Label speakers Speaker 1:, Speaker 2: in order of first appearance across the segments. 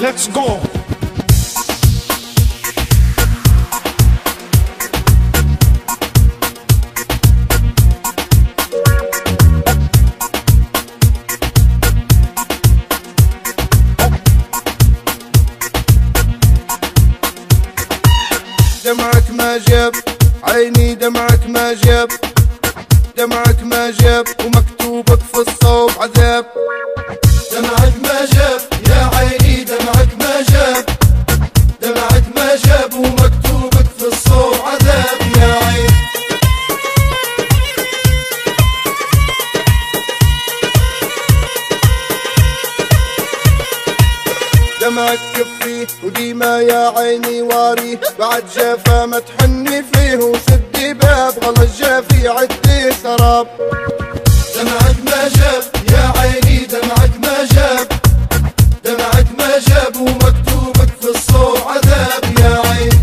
Speaker 1: let's go.
Speaker 2: دمعك ما جاب عيني، دمعك ما جاب، دمعك ما جاب ومكتوبك في الصوب عذاب. دمعك ما جاب يا عيني، دمعك ما جاب، دمعك ما جاب ومكتوبك في الصوب عذاب يا عين. دمعك كفي وديما يا عيني واري، بعد جافا ما تحني فيه وسدي باب غلط جافي عدي سراب. دمعك ما جاب يا عيني، دمعك ما جاب، دمعك ما جاب ومكتوبك في الصوب عذاب يا عين.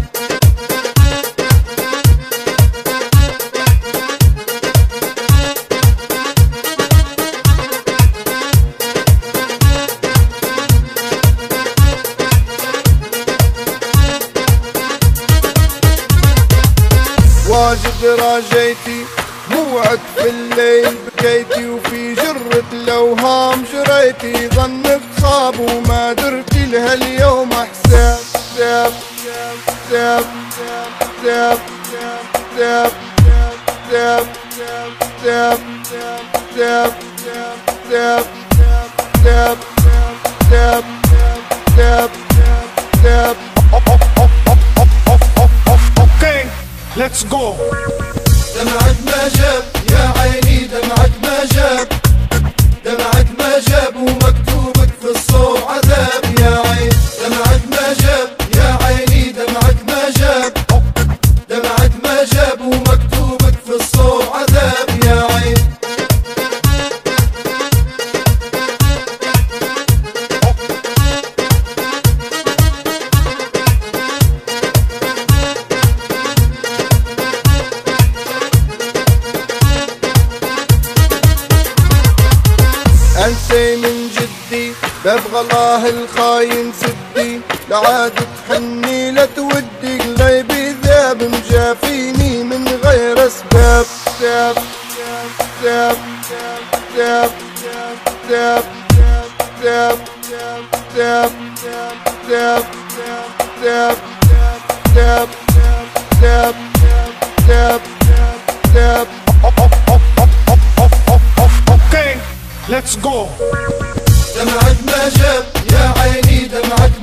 Speaker 2: واجد راجيتي موعد في الليل بكيتي، وفي جرة الأوهام جريتي، ظنك صاب وما درتي لها اليوم حساب. حساب حساب حساب حساب حساب حساب حساب حساب حساب حساب حساب حساب.
Speaker 1: Okay, let's go.
Speaker 2: دمعك ما جاب يا عيني، دمعك ما جاب، دمعك ما جاب ومكتوبك في الصوب عذاب يا عين. دمعك ما جاب يا عيني، دمعك ما جاب، دمعك ما جاب ومكتوبك في الصوب عذاب يا عين. انسي من جدي باب غلاه الخاين سدي، لعاد تحني لا تودي قلبي ذاب مجافيني من غير اسباب. ساب ساب ساب ساب ساب ساب ساب ساب ساب ساب ساب ساب.
Speaker 1: Okay, let's go.
Speaker 2: دمعك ما جاب يا عيني، دمعك